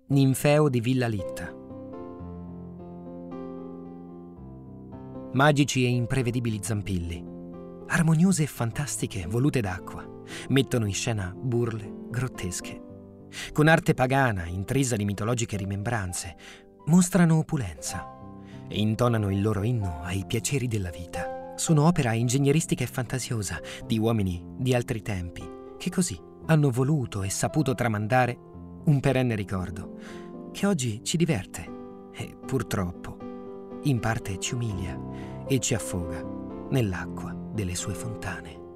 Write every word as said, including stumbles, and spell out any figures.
Ninfeo di Villa Litta. Magici e imprevedibili zampilli, armoniose e fantastiche volute d'acqua, mettono in scena burle grottesche. Con arte pagana, intrisa di mitologiche rimembranze, mostrano opulenza e intonano il loro inno ai piaceri della vita. Sono opera ingegneristica e fantasiosa di uomini di altri tempi, che così hanno voluto e saputo tramandare un perenne ricordo che oggi ci diverte e, purtroppo, in parte ci umilia e ci affoga nell'acqua delle sue fontane.